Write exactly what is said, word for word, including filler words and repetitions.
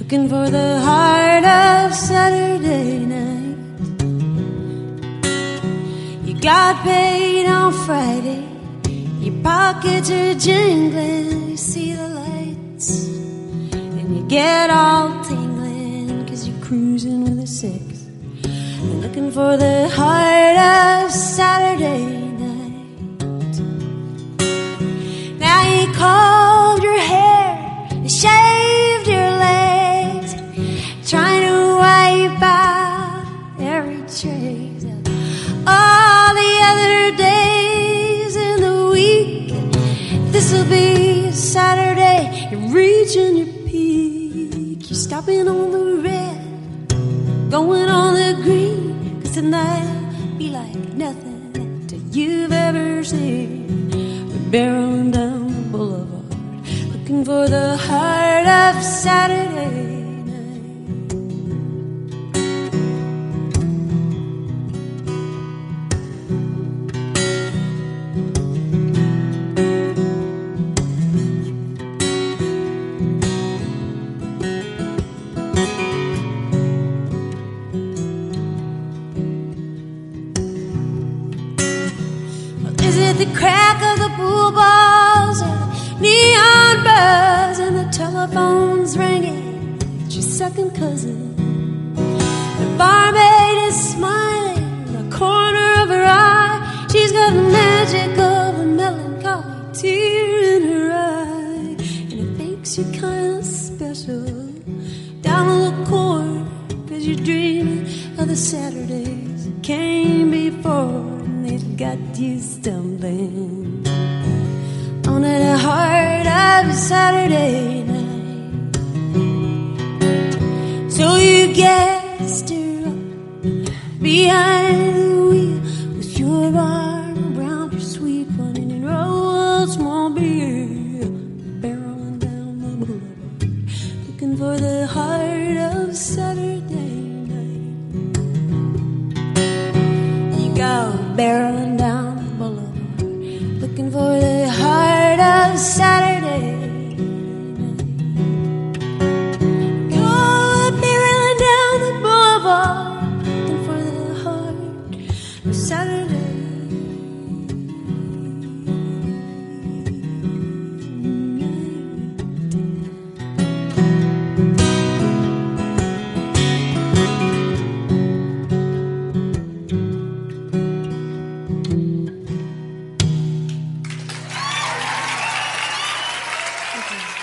looking for the heart of Saturday night. You got paid on Friday, your pockets are jingling, you see the lights, and you get all tingling, cause you're cruising with a six. You're looking for the heart of Saturday night. Now you combed your hair, you shaved your legs, trying to wipe out every trace of all the other days in the week. This'll be a Saturday, you're reaching your peak. You're stopping on the red, going on the green, cause tonight'll be like nothing that you've ever seen. We're barreling down the boulevard, looking for the heart of Saturday. Is it the crack of the pool balls or the neon buzz and the telephone's ringing? It's your second cousin. The barmaid is smiling in the corner of her eye. She's got the magic of a melancholy tear in her eye, and it makes you kind of special down in the corner, cause you're dreaming of the Saturdays that came before. It got you stumbling on the heart of Saturday night. So you gassed her up behind the wheel with your arm around her sweet one and you rolled small beer, barreling down the boulevard, looking for the heart of Saturday night. You go barreling down the boulevard, looking for the heart of Saturday night. Go barreling down the boulevard, looking for the heart of Saturday night. Okay.